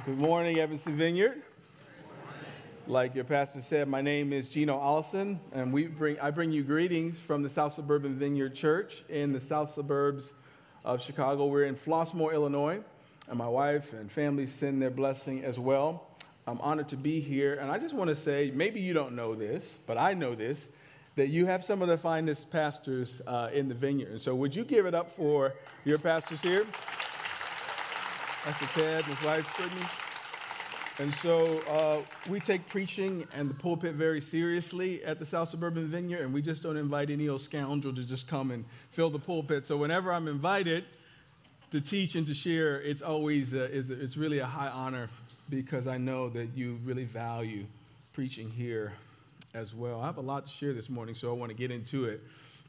Good morning, Evanston Vineyard. Like your pastor said, my name is Gino Allison, and I bring you greetings from the South Suburban Vineyard Church in the south suburbs of Chicago. We're in Flossmoor, Illinois, and my wife and family send their blessing as well. I'm honored to be here, and I just want to say, maybe you don't know this, but I know this, that you have some of the finest pastors in the vineyard. And so would you give it up for your pastors here? Pastor Ted, his wife, Sydney. And so we take preaching and the pulpit very seriously at the South Suburban Vineyard, and we just don't invite any old scoundrel to just come and fill the pulpit. So whenever I'm invited to teach and to share, it's always it's really a high honor because I know that you really value preaching here as well. I have a lot to share this morning, so I want to get into it.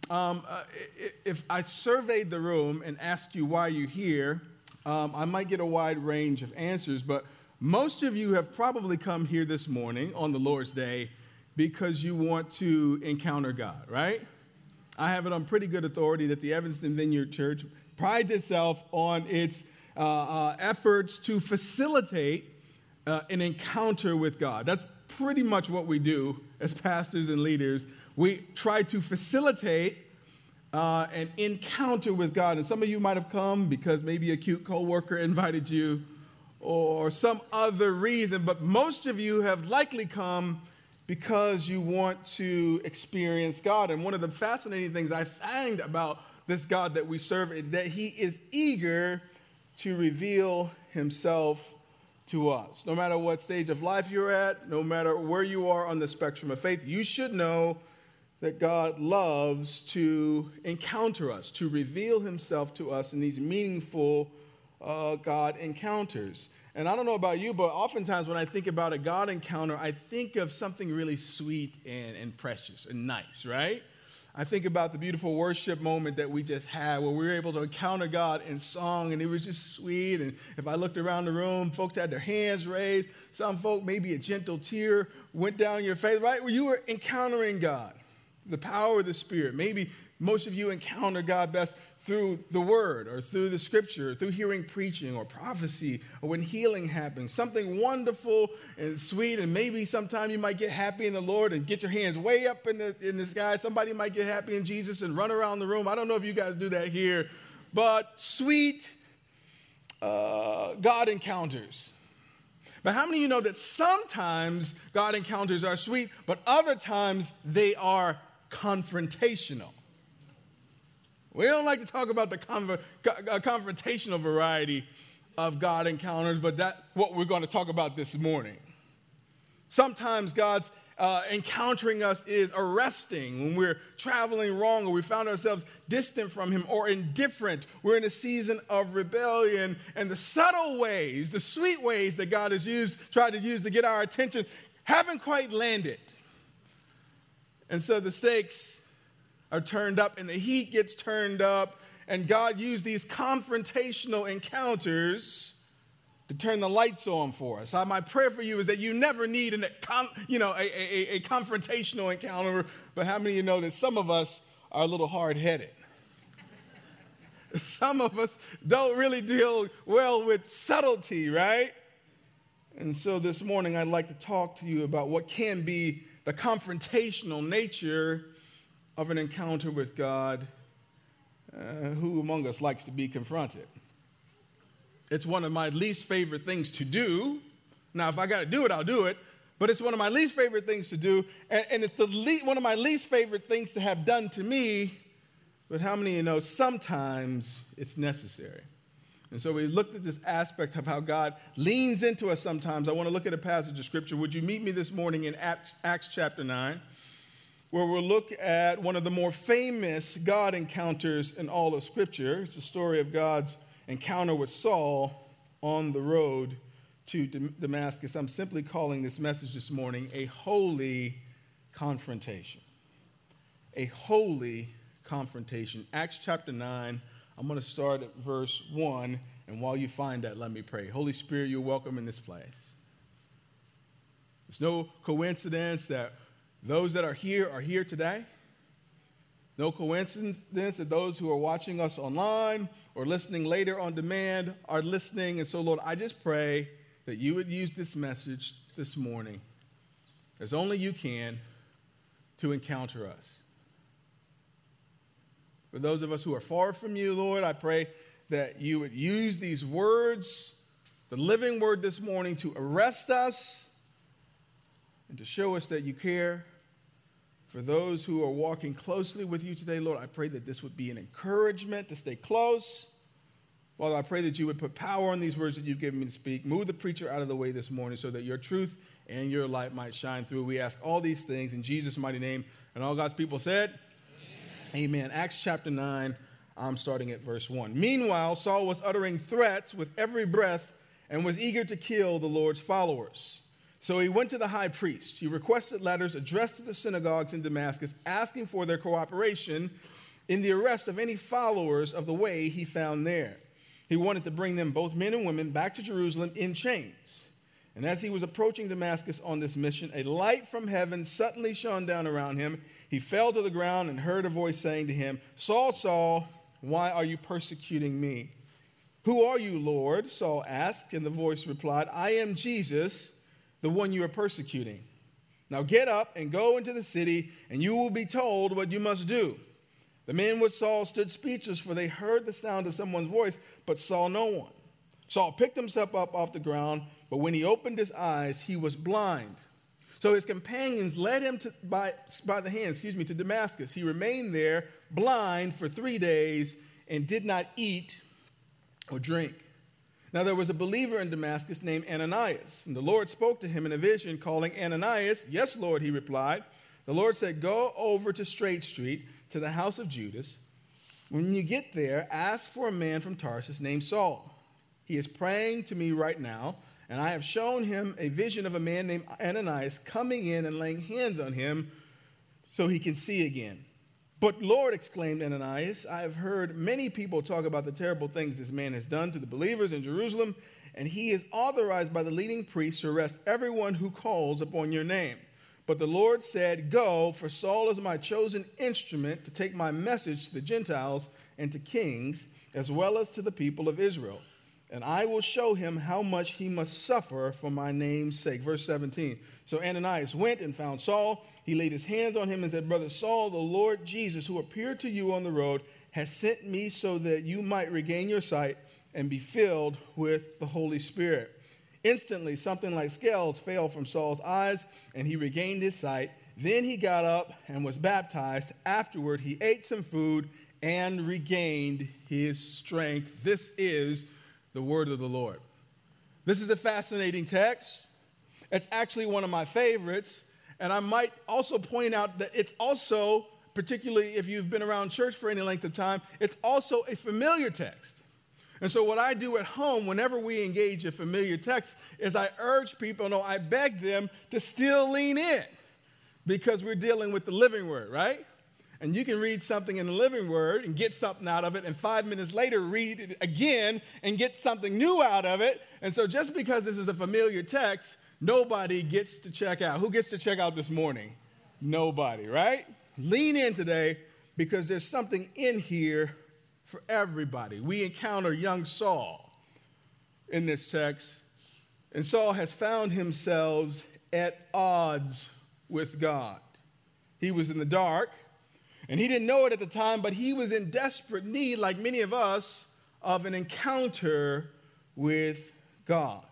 If I surveyed the room and asked you why you're here, I might get a wide range of answers, but most of you have probably come here this morning on the Lord's Day because you want to encounter God, right? I have it on pretty good authority that the Evanston Vineyard Church prides itself on its efforts to facilitate an encounter with God. That's pretty much what we do as pastors and leaders. We try to facilitate an encounter with God. And some of you might have come because maybe a cute coworker invited you or some other reason, but most of you have likely come because you want to experience God. And one of the fascinating things I find about this God that we serve is that he is eager to reveal himself to us. No matter what stage of life you're at, no matter where you are on the spectrum of faith, you should know that God loves to encounter us, to reveal himself to us in these meaningful God encounters. And I don't know about you, but oftentimes when I think about a God encounter, I think of something really sweet and precious and nice, right? I think about the beautiful worship moment that we just had where we were able to encounter God in song, and it was just sweet. And if I looked around the room, folks had their hands raised. Some folk, maybe a gentle tear went down your face, right? Where you were encountering God. The power of the Spirit. Maybe most of you encounter God best through the Word or through the Scripture, or through hearing preaching or prophecy, or when healing happens. Something wonderful and sweet, and maybe sometime you might get happy in the Lord and get your hands way up in the sky. Somebody might get happy in Jesus and run around the room. I don't know if you guys do that here, but sweet God encounters. But how many of you know that sometimes God encounters are sweet, but other times they are confrontational? We don't like to talk about the confrontational variety of God encounters, but that's what we're going to talk about this morning. Sometimes God's encountering us is arresting when we're traveling wrong or we found ourselves distant from him or indifferent. We're in a season of rebellion, and the subtle ways, the sweet ways that God has tried to use to get our attention haven't quite landed. And so the stakes are turned up and the heat gets turned up, and God used these confrontational encounters to turn the lights on for us. My prayer for you is that you never need a confrontational encounter, but how many of you know that some of us are a little hard-headed? Some of us don't really deal well with subtlety, right? And so this morning I'd like to talk to you about what can be the confrontational nature of an encounter with God. Who among us likes to be confronted? It's one of my least favorite things to do. Now, if I got to do it, I'll do it. But it's one of my least favorite things to do. And it's one of my least favorite things to have done to me. But how many of you know sometimes it's necessary? And so we looked at this aspect of how God leans into us sometimes. I want to look at a passage of Scripture. Would you meet me this morning in Acts chapter 9, where we'll look at one of the more famous God encounters in all of Scripture. It's the story of God's encounter with Saul on the road to Damascus. I'm simply calling this message this morning a holy confrontation. A holy confrontation. Acts chapter 9, I'm going to start at verse 1, and while you find that, let me pray. Holy Spirit, you're welcome in this place. It's no coincidence that those that are here today. No coincidence that those who are watching us online or listening later on demand are listening. And so, Lord, I just pray that you would use this message this morning, as only you can, to encounter us. For those of us who are far from you, Lord, I pray that you would use these words, the living word this morning, to arrest us and to show us that you care. For those who are walking closely with you today, Lord, I pray that this would be an encouragement to stay close. Father, I pray that you would put power on these words that you've given me to speak. Move the preacher out of the way this morning so that your truth and your light might shine through. We ask all these things in Jesus' mighty name. And all God's people said, Amen. Acts chapter 9, I'm starting at verse 1. Meanwhile, Saul was uttering threats with every breath and was eager to kill the Lord's followers. So he went to the high priest. He requested letters addressed to the synagogues in Damascus, asking for their cooperation in the arrest of any followers of the way he found there. He wanted to bring them, both men and women, back to Jerusalem in chains. And as he was approaching Damascus on this mission, a light from heaven suddenly shone down around him. He fell to the ground and heard a voice saying to him, Saul, Saul, why are you persecuting me? Who are you, Lord? Saul asked, and the voice replied, I am Jesus, the one you are persecuting. Now get up and go into the city, and you will be told what you must do. The men with Saul stood speechless, for they heard the sound of someone's voice, but saw no one. Saul picked himself up off the ground, but when he opened his eyes, he was blind. So his companions led him by the hand, to Damascus. He remained there blind for 3 days and did not eat or drink. Now there was a believer in Damascus named Ananias, and the Lord spoke to him in a vision, calling Ananias. Yes, Lord, he replied. The Lord said, go over to Straight Street, to the house of Judas. When you get there, ask for a man from Tarsus named Saul. He is praying to me right now, and I have shown him a vision of a man named Ananias coming in and laying hands on him so he can see again. But Lord, exclaimed Ananias, I have heard many people talk about the terrible things this man has done to the believers in Jerusalem, and he is authorized by the leading priests to arrest everyone who calls upon your name. But the Lord said, go, for Saul is my chosen instrument to take my message to the Gentiles and to kings, as well as to the people of Israel. And I will show him how much he must suffer for my name's sake. Verse 17. So Ananias went and found Saul. He laid his hands on him and said, Brother Saul, the Lord Jesus, who appeared to you on the road, has sent me so that you might regain your sight and be filled with the Holy Spirit. Instantly, something like scales fell from Saul's eyes, and he regained his sight. Then he got up and was baptized. Afterward, he ate some food and regained his strength. This is the word of the Lord. This is a fascinating text. It's actually one of my favorites. And I might also point out that it's also, particularly if you've been around church for any length of time, it's also a familiar text. And so what I do at home whenever we engage a familiar text is I urge people, no, I beg them to still lean in because we're dealing with the living word, right? And you can read something in the living word and get something out of it, and 5 minutes later read it again and get something new out of it. And so just because this is a familiar text, nobody gets to check out. Who gets to check out this morning? Nobody, right? Lean in today because there's something in here for everybody. We encounter young Saul in this text, and Saul has found himself at odds with God. He was in the dark, and he didn't know it at the time, but he was in desperate need, like many of us, of an encounter with God.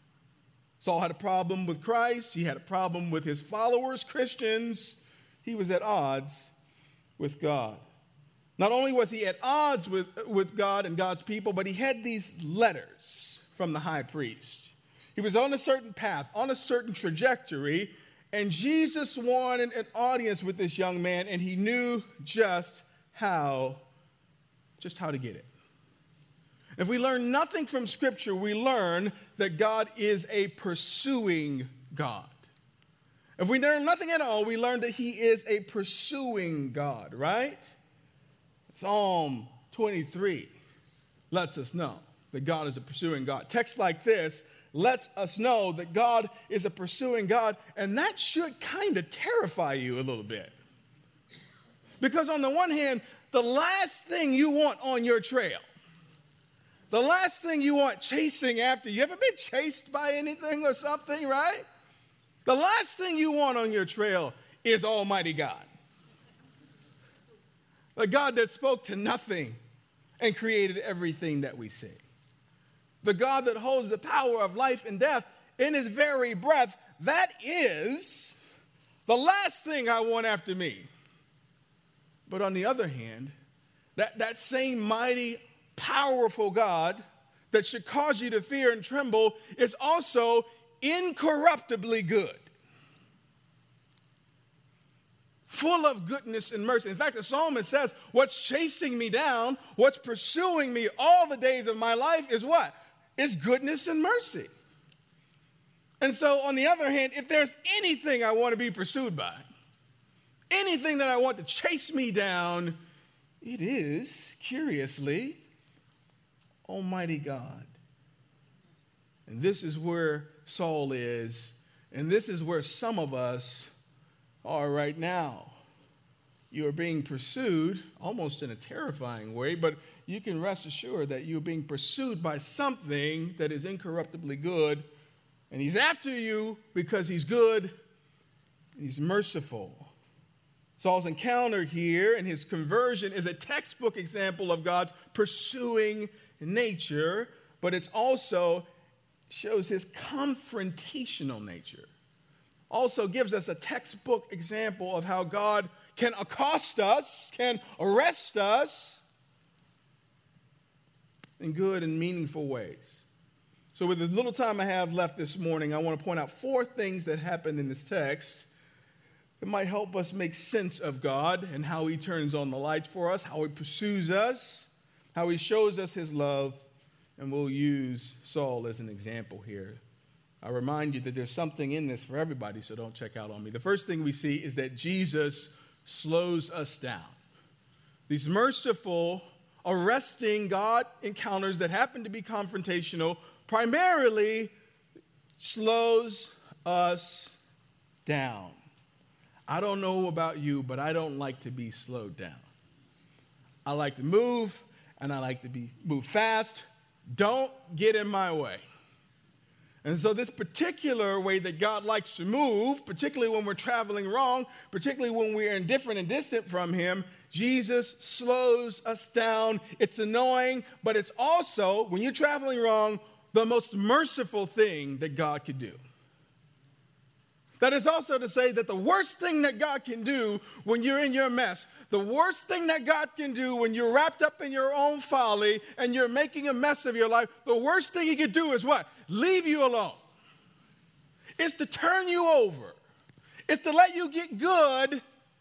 Saul had a problem with Christ. He had a problem with his followers, Christians. He was at odds with God. Not only was he at odds with God and God's people, but he had these letters from the high priest. He was on a certain path, on a certain trajectory, and Jesus wanted an audience with this young man, and he knew just how to get it. If we learn nothing from Scripture, we learn that God is a pursuing God. If we learn nothing at all, we learn that he is a pursuing God, right? Psalm 23 lets us know that God is a pursuing God. Text like this lets us know that God is a pursuing God, and that should kind of terrify you a little bit. Because on the one hand, the last thing you want on your trail, The last thing you want chasing after you. Ever been chased by anything or something, right? The last thing you want on your trail is Almighty God. The God that spoke to nothing and created everything that we see. The God that holds the power of life and death in his very breath. That is the last thing I want after me. But on the other hand, that same mighty, powerful God that should cause you to fear and tremble is also incorruptibly good. Full of goodness and mercy. In fact, the psalmist says, what's chasing me down, what's pursuing me all the days of my life is what? Is goodness and mercy. And so, on the other hand, if there's anything I want to be pursued by, anything that I want to chase me down, it is, curiously, Almighty God. And this is where Saul is, and this is where some of us are right now. You are being pursued, almost in a terrifying way, but you can rest assured that you're being pursued by something that is incorruptibly good, and he's after you because he's good and he's merciful. Saul's encounter here and his conversion is a textbook example of God's pursuing nature, but it also shows his confrontational nature. Also gives us a textbook example of how God can accost us, can arrest us in good and meaningful ways. So with the little time I have left this morning, I want to point out 4 things that happen in this text that might help us make sense of God and how he turns on the lights for us, how he pursues us, how he shows us his love, and we'll use Saul as an example here. I remind you that there's something in this for everybody, so don't check out on me. The first thing we see is that Jesus slows us down. These merciful, arresting God encounters that happen to be confrontational primarily slows us down. I don't know about you, but I don't like to be slowed down. I like to move, and I like to move fast. Don't get in my way. And so this particular way that God likes to move, particularly when we're traveling wrong, particularly when we're indifferent and distant from him, Jesus slows us down. It's annoying, but it's also, when you're traveling wrong, the most merciful thing that God could do. That is also to say that the worst thing that God can do when you're in your mess, the worst thing that God can do when you're wrapped up in your own folly and you're making a mess of your life, the worst thing he could do is what? Leave you alone. It's to turn you over. It's to let you get good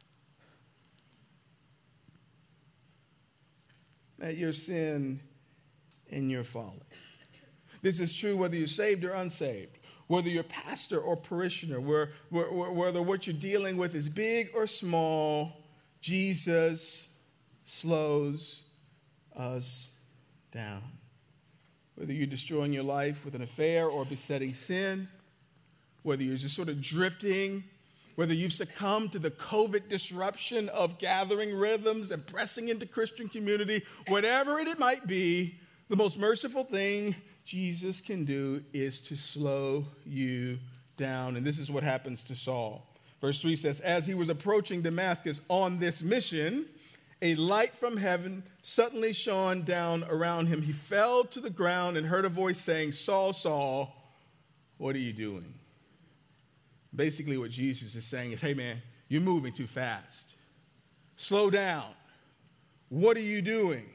at your sin and your folly. This is true whether you're saved or unsaved, whether you're pastor or parishioner, whether what you're dealing with is big or small. Jesus slows us down. Whether you're destroying your life with an affair or besetting sin, whether you're just sort of drifting, whether you've succumbed to the COVID disruption of gathering rhythms and pressing into Christian community, whatever it might be, the most merciful thing Jesus can do is to slow you down. And this is what happens to Saul. Verse 3 says, as he was approaching Damascus on this mission, a light from heaven suddenly shone down around him. He fell to the ground and heard a voice saying, Saul, Saul, what are you doing? Basically what Jesus is saying is, hey man, you're moving too fast. Slow down. What are you doing?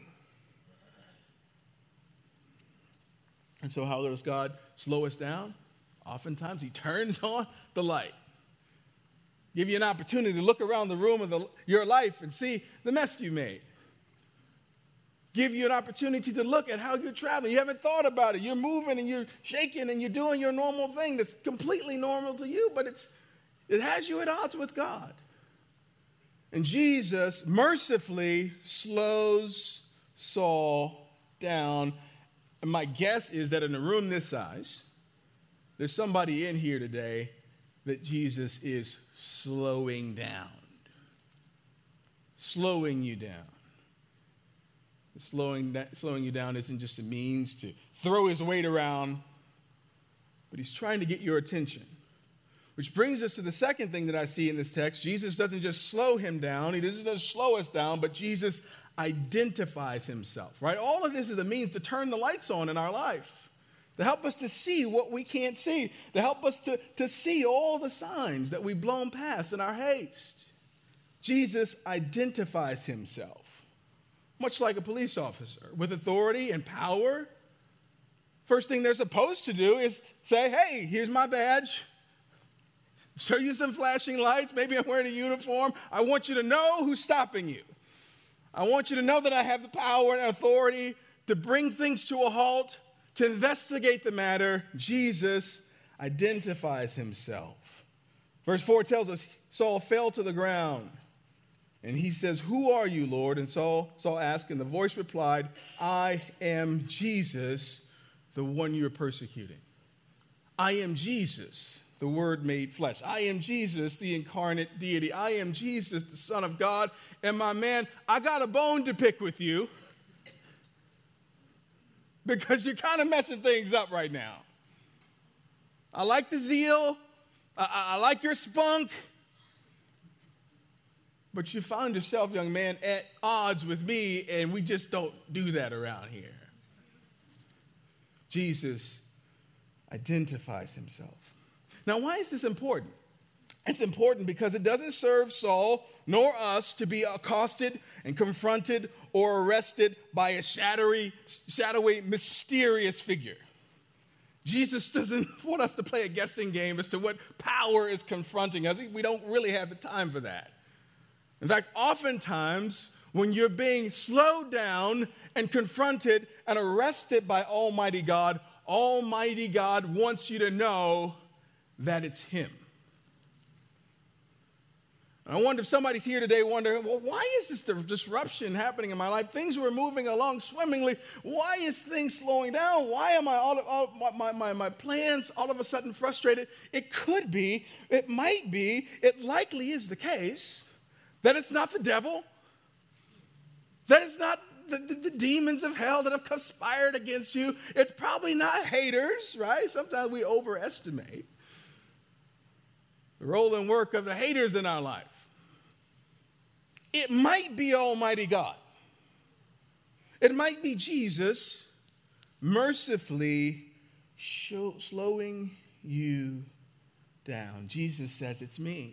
And so how does God slow us down? Oftentimes he turns on the light. Give you an opportunity to look around the room of your life and see the mess you made. Give you an opportunity to look at how you're traveling. You haven't thought about it. You're moving and you're shaking and you're doing your normal thing that's completely normal to you, but it has you at odds with God. And Jesus mercifully slows Saul down. And my guess is that in a room this size, there's somebody in here today that Jesus is slowing down. Slowing you down. Slowing you down isn't just a means to throw his weight around, but he's trying to get your attention. Which brings us to the second thing that I see in this text. Jesus doesn't just slow him down. He doesn't just slow us down, but Jesus identifies himself, right? All of this is a means to turn the lights on in our life, to help us to see what we can't see, to help us to see all the signs that we've blown past in our haste. Jesus identifies himself, much like a police officer with authority and power. First thing they're supposed to do is say, hey, here's my badge. Show you some flashing lights. Maybe I'm wearing a uniform. I want you to know who's stopping you. I want you to know that I have the power and authority to bring things to a halt, to investigate the matter. Jesus identifies himself. Verse 4 tells us Saul fell to the ground. And he says, who are you, Lord? And Saul asked, and the voice replied, I am Jesus, the one you're persecuting. I am Jesus, the Word made flesh. I am Jesus, the incarnate deity. I am Jesus, the Son of God. And my man, I got a bone to pick with you because you're kind of messing things up right now. I like the zeal. I like your spunk. But you found yourself, young man, at odds with me, and we just don't do that around here. Jesus identifies himself. Now, why is this important? It's important because it doesn't serve Saul nor us to be accosted and confronted or arrested by a shadowy, mysterious figure. Jesus doesn't want us to play a guessing game as to what power is confronting us. We don't really have the time for that. In fact, oftentimes, when you're being slowed down and confronted and arrested by Almighty God wants you to know that it's him. And I wonder if somebody's here today wondering, well, why is this disruption happening in my life? Things were moving along swimmingly. Why is things slowing down? Why am I my plans all of a sudden frustrated? It could be, it might be, it likely is the case that it's not the devil, that it's not the demons of hell that have conspired against you. It's probably not haters, right? Sometimes we overestimate the role and work of the haters in our life. It might be Almighty God. It might be Jesus mercifully slowing you down. Jesus says, it's me.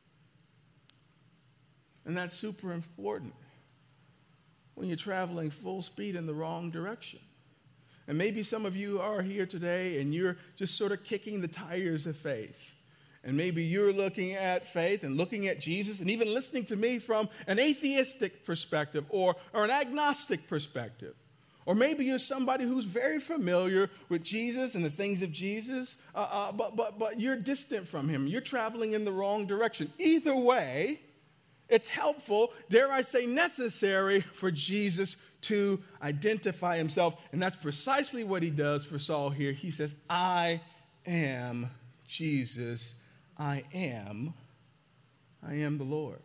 And that's super important when you're traveling full speed in the wrong direction. And maybe some of you are here today and you're just sort of kicking the tires of faith. And maybe you're looking at faith and looking at Jesus and even listening to me from an atheistic perspective or an agnostic perspective. Or maybe you're somebody who's very familiar with Jesus and the things of Jesus, but you're distant from him. You're traveling in the wrong direction. Either way, it's helpful, dare I say necessary, for Jesus to identify himself. And that's precisely what he does for Saul here. He says, I am Jesus. I am the Lord.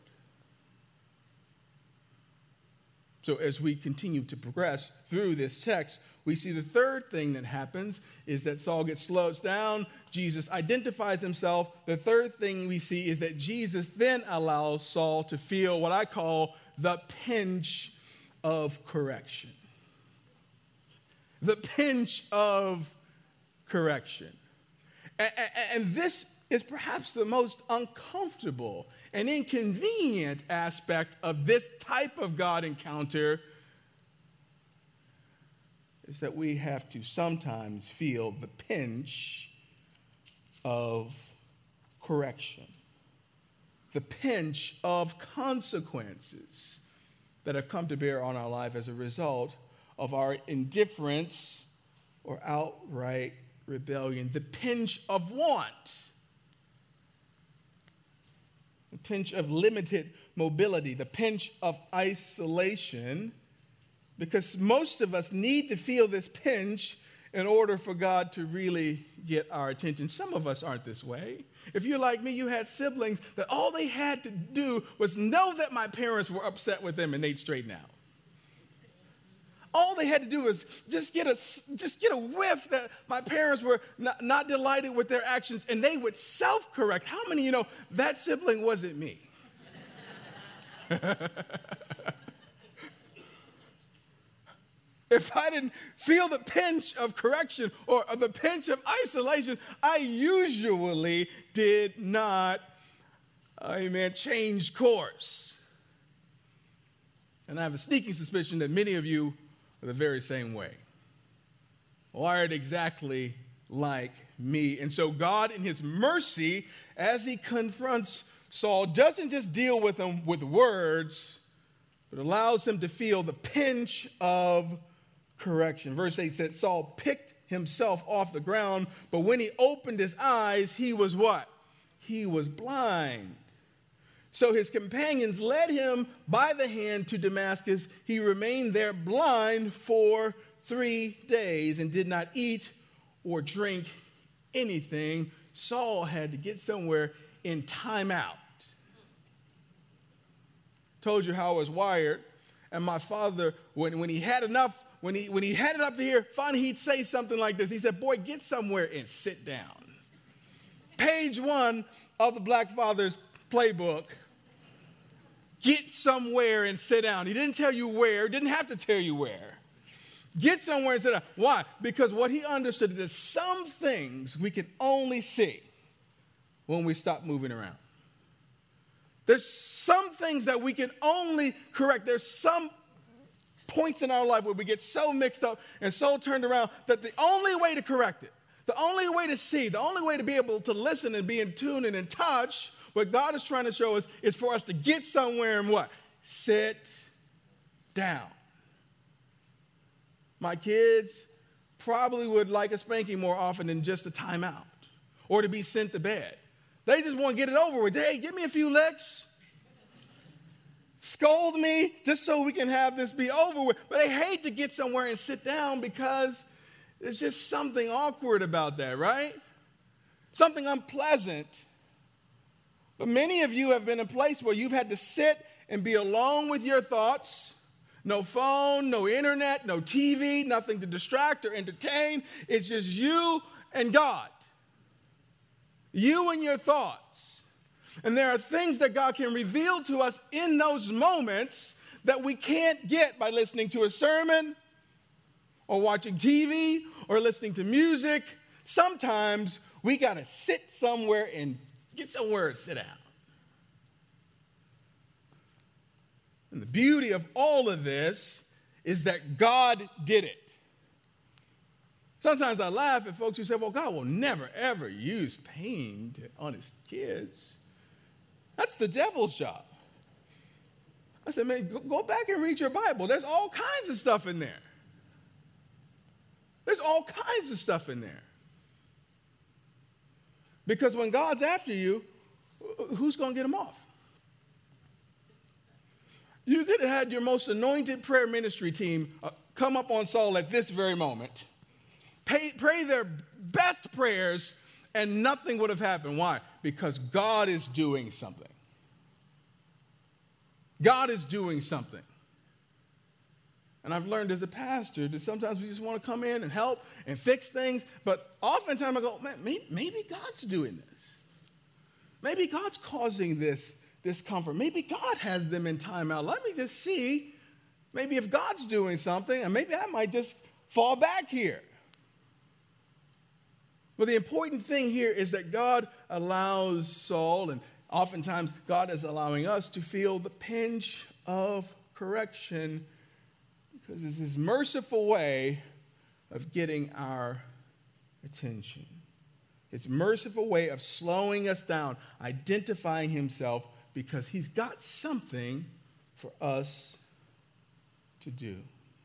So as we continue to progress through this text, we see the third thing that happens is that Saul gets slowed down. Jesus identifies himself. The third thing we see is that Jesus then allows Saul to feel what I call the pinch of correction. The pinch of correction. And this is perhaps the most uncomfortable and inconvenient aspect of this type of God encounter, is that we have to sometimes feel the pinch of correction, the pinch of consequences that have come to bear on our life as a result of our indifference or outright rebellion, the pinch of want, the pinch of limited mobility, the pinch of isolation, because most of us need to feel this pinch in order for God to really get our attention. Some of us aren't this way. If you're like me, you had siblings that all they had to do was know that my parents were upset with them and they'd straighten out. All they had to do was just get a whiff that my parents were not delighted with their actions, and they would self-correct. How many of you know that sibling wasn't me? If I didn't feel the pinch of correction or the pinch of isolation, I usually did not, change course. And I have a sneaking suspicion that many of you are the very same way, wired exactly like me. And so God, in his mercy, as he confronts Saul, doesn't just deal with him with words, but allows him to feel the pinch of correction. Verse 8 said, Saul picked himself off the ground, but when he opened his eyes, he was what? He was blind. So his companions led him by the hand to Damascus. He remained there blind for 3 days and did not eat or drink anything. Saul had to get somewhere in timeout. Told you how I was wired. And my father, when he had enough, when he had it up to here, finally he'd say something like this. He said, boy, get somewhere and sit down. Page 1 of the Black Father's playbook. Get somewhere and sit down. He didn't tell you where, didn't have to tell you where. Get somewhere and sit down. Why? Because what he understood is that some things we can only see when we stop moving around. There's some things that we can only correct. There's some points in our life where we get so mixed up and so turned around that the only way to correct it, the only way to see, the only way to be able to listen and be in tune and in touch, what God is trying to show us is for us to get somewhere and what? Sit down. My kids probably would like a spanking more often than just a timeout or to be sent to bed. They just want to get it over with. Hey, give me a few licks. Scold me just so we can have this be over with. But they hate to get somewhere and sit down because there's just something awkward about that, right? Something unpleasant. But many of you have been in a place where you've had to sit and be alone with your thoughts. No phone, no internet, no TV, nothing to distract or entertain. It's just you and God. You and your thoughts. And there are things that God can reveal to us in those moments that we can't get by listening to a sermon or watching TV or listening to music. Sometimes we got to sit somewhere and get somewhere and sit down. And the beauty of all of this is that God did it. Sometimes I laugh at folks who say, well, God will never, ever use pain on his kids. That's the devil's job. I said, man, go back and read your Bible. There's all kinds of stuff in there. There's all kinds of stuff in there. Because when God's after you, who's going to get him off? You could have had your most anointed prayer ministry team come up on Saul at this very moment, pray their best prayers, and nothing would have happened. Why? Because God is doing something. God is doing something. And I've learned as a pastor that sometimes we just want to come in and help and fix things, but oftentimes I go, man, maybe God's doing this. Maybe God's causing this discomfort. Maybe God has them in timeout. Let me just see, maybe if God's doing something, and maybe I might just fall back here. But the important thing here is that God allows Saul, and oftentimes God is allowing us to feel the pinch of correction because it's his merciful way of getting our attention. His merciful way of slowing us down, identifying himself because he's got something for us to do.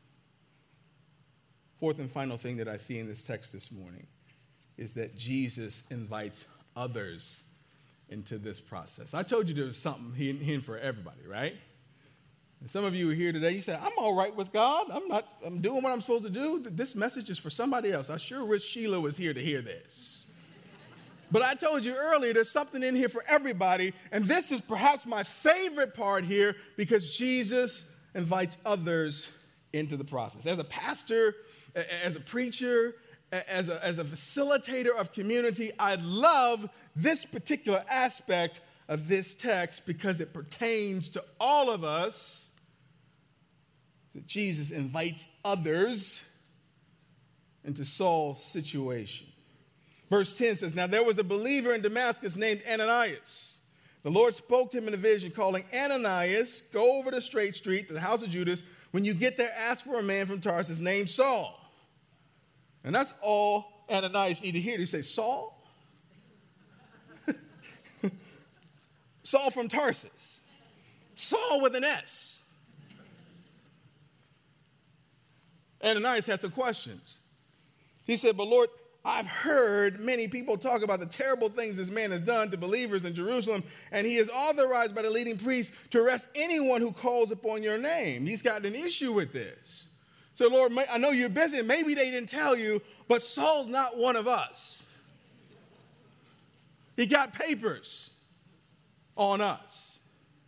Fourth and final thing that I see in this text this morning is that Jesus invites others into this process. I told you there was something hidden for everybody, right? And some of you are here today, you say, I'm all right with God. I'm doing what I'm supposed to do. This message is for somebody else. I sure wish Sheila was here to hear this. But I told you earlier, there's something in here for everybody. And this is perhaps my favorite part here because Jesus invites others into the process. As a pastor, as a preacher, as a facilitator of community, I love this particular aspect of this text because it pertains to all of us. That Jesus invites others into Saul's situation. Verse 10 says, now there was a believer in Damascus named Ananias. The Lord spoke to him in a vision, calling, Ananias, go over to Straight Street, to the house of Judas. When you get there, ask for a man from Tarsus named Saul. And that's all Ananias needed to hear. He say, Saul? Saul from Tarsus. Saul with an S. Ananias had some questions. He said, but Lord, I've heard many people talk about the terrible things this man has done to believers in Jerusalem, and he is authorized by the leading priest to arrest anyone who calls upon your name. He's got an issue with this. So, Lord, I know you're busy. Maybe they didn't tell you, but Saul's not one of us. He got papers on us.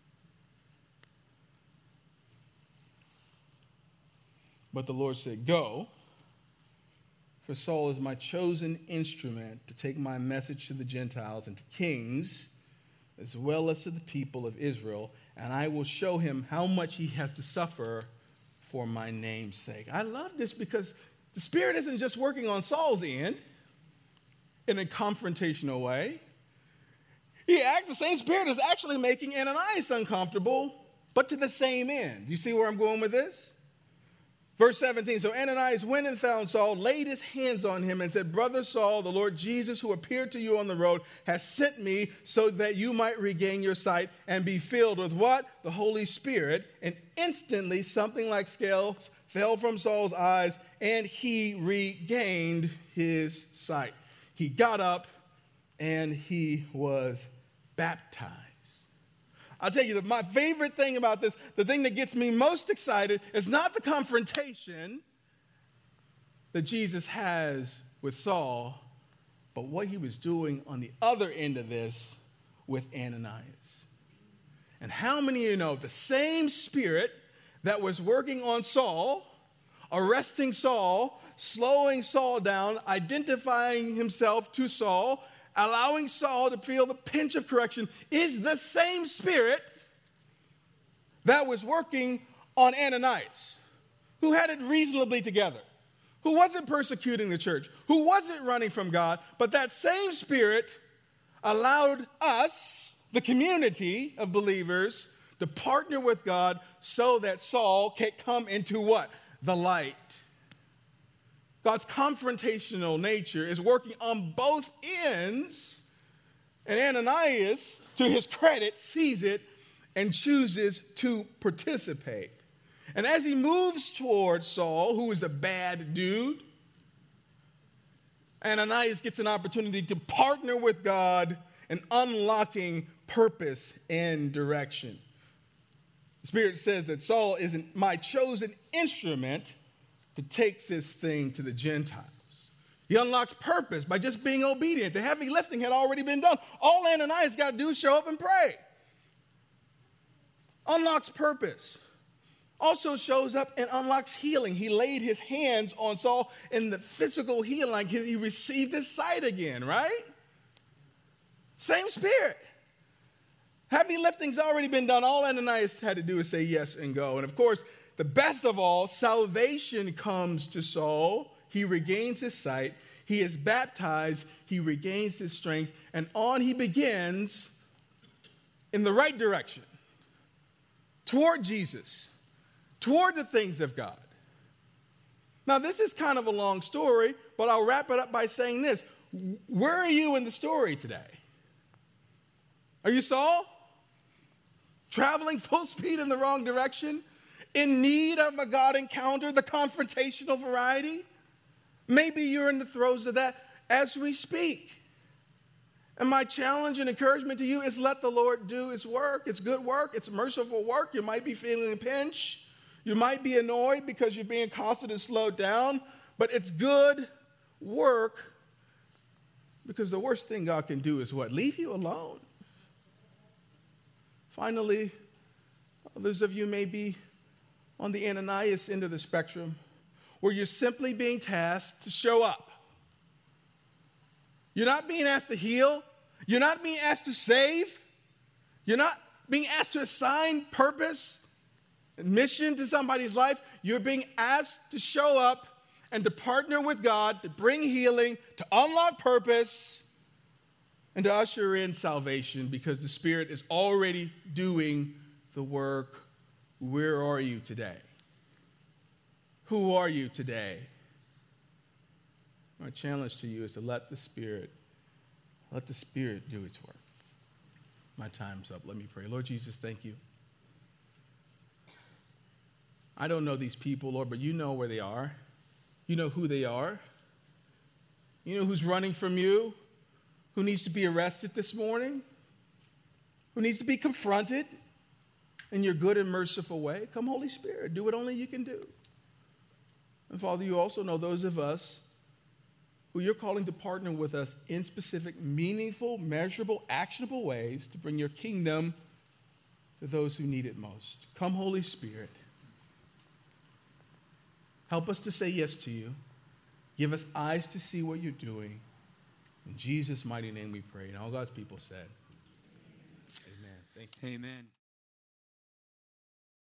But the Lord said, go, for Saul is my chosen instrument to take my message to the Gentiles and to kings, as well as to the people of Israel, and I will show him how much he has to suffer for my name's sake. I love this because the Spirit isn't just working on Saul's end in a confrontational way. The same Spirit is actually making Ananias uncomfortable, but to the same end. You see where I'm going with this? Verse 17, so Ananias went and found Saul, laid his hands on him and said, Brother Saul, the Lord Jesus who appeared to you on the road has sent me so that you might regain your sight and be filled with what? The Holy Spirit. And instantly something like scales fell from Saul's eyes and he regained his sight. He got up and he was baptized. I'll tell you that my favorite thing about this, the thing that gets me most excited, is not the confrontation that Jesus has with Saul, but what he was doing on the other end of this with Ananias. And how many of you know the same Spirit that was working on Saul, arresting Saul, slowing Saul down, identifying himself to Saul, allowing Saul to feel the pinch of correction, is the same Spirit that was working on Ananias, who had it reasonably together, who wasn't persecuting the church, who wasn't running from God, but that same Spirit allowed us, the community of believers, to partner with God so that Saul can come into what? The light. God's confrontational nature is working on both ends, and Ananias, to his credit, sees it and chooses to participate. And as he moves towards Saul, who is a bad dude, Ananias gets an opportunity to partner with God in unlocking purpose and direction. The Spirit says that Saul is my chosen instrument to take this thing to the Gentiles. He unlocks purpose by just being obedient. The heavy lifting had already been done. All Ananias got to do is show up and pray. Unlocks purpose. Also shows up and unlocks healing. He laid his hands on Saul in the physical healing. He received his sight again, right? Same Spirit. Heavy lifting's already been done. All Ananias had to do is say yes and go. And of course, the best of all, salvation comes to Saul. He regains his sight. He is baptized. He regains his strength. And on he begins in the right direction, toward Jesus, toward the things of God. Now, this is kind of a long story, but I'll wrap it up by saying this. Where are you in the story today? Are you Saul? Traveling full speed in the wrong direction? In need of a God encounter, the confrontational variety? Maybe you're in the throes of that as we speak. And my challenge and encouragement to you is let the Lord do his work. It's good work. It's merciful work. You might be feeling a pinch. You might be annoyed because you're being constantly slowed down. But it's good work, because the worst thing God can do is what? Leave you alone. Finally, others of you may be on the Ananias end of the spectrum, where you're simply being tasked to show up. You're not being asked to heal. You're not being asked to save. You're not being asked to assign purpose and mission to somebody's life. You're being asked to show up and to partner with God, to bring healing, to unlock purpose, and to usher in salvation, because the Spirit is already doing the work. Where are you today? Who are you today? My challenge to you is to let the Spirit do its work. My time's up. Let me pray. Lord Jesus, thank you. I don't know these people, Lord, but you know where they are. You know who they are. You know who's running from you, who needs to be arrested this morning, who needs to be confronted in your good and merciful way. Come, Holy Spirit, do what only you can do. And Father, you also know those of us who you're calling to partner with us in specific, meaningful, measurable, actionable ways to bring your kingdom to those who need it most. Come, Holy Spirit. Help us to say yes to you. Give us eyes to see what you're doing. In Jesus' mighty name we pray. And all God's people said, amen. Thank you. Amen.